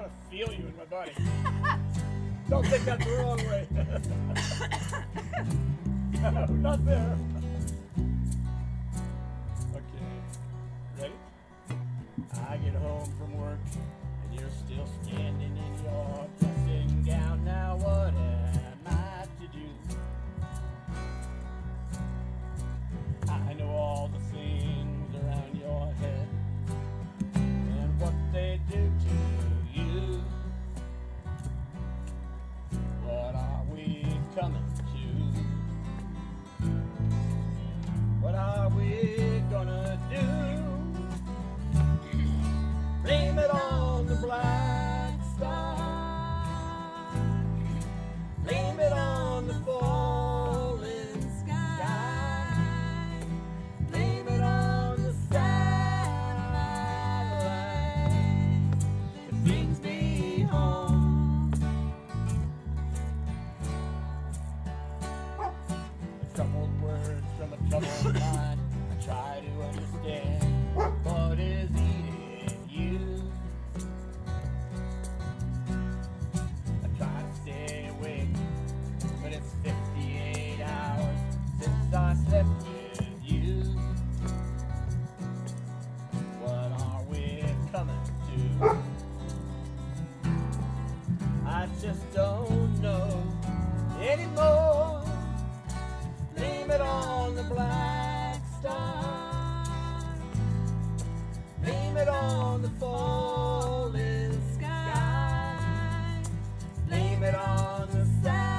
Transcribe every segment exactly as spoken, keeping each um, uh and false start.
want to feel you in my body. Don't take that the wrong way. No, not there. Okay, ready? I get home from work and you're still standing in your dressing gown. Now what am I to do? I know all the things around your head and what they do to you. What are we coming to? What are we gonna do? Blame it on the black star. Blame it on the falling sky. Blame it on the satellite that brings me home. The troubled words from a troubled mind. I try to understand what is eating you. I try to stay awake, but it's fifty-eight hours since I slept with you. What are we coming to? I just don't know anymore. Blame it on the black star. Blame it on the falling sky. Blame it on the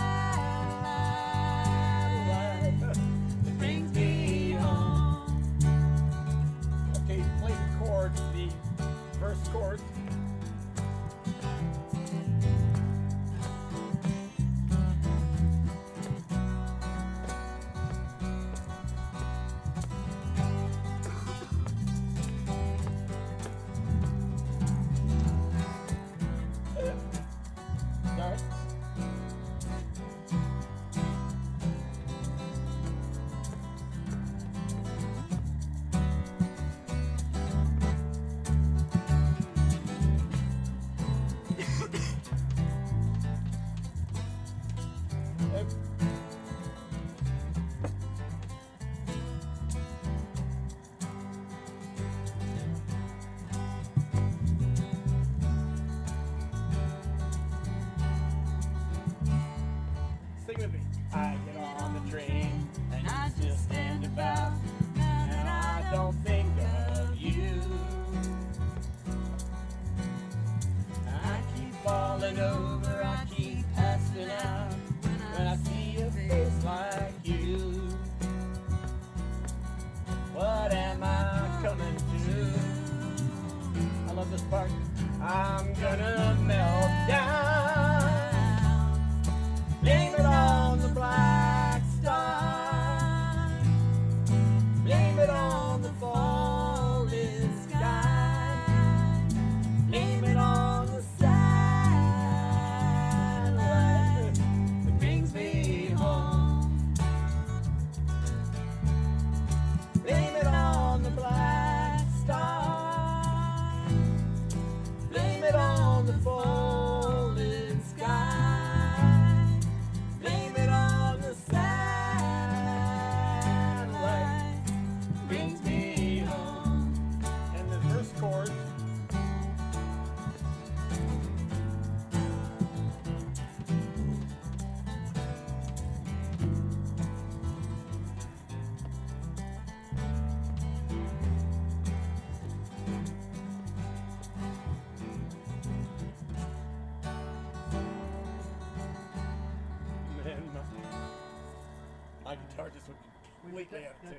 satellite that brings me home. Okay, play the chords, the verse chords. Sorry. Sing with me. I get on the train and you still stand about, and I don't think of you. I keep falling over, I keep passing out when I see a face like you. What am I coming to? I love this part. I'm gonna melt down. Blame it on the black star. Blame it on the falling sky. Blame it on the satellite that brings me home. Blame it on the black star. Blame it on the falling sky. Blame it on the satellite brings me home. And the first chord. Man, my, my guitar just went completely out of tune.